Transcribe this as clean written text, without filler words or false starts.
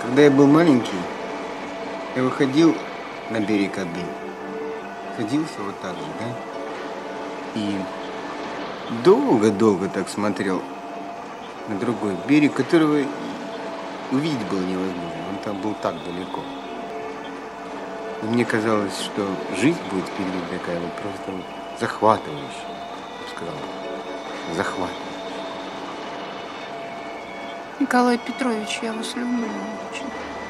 Когда я был маленький, я выходил на берег Оды. Садился вот так же, да? И долго-долго так смотрел на другой берег, которого увидеть было невозможно. Он там был так далеко. И мне казалось, что жизнь будет впереди такая вот просто вот захватывающая. Я бы сказал, захватывающая. Николай Петрович, я вас люблю очень.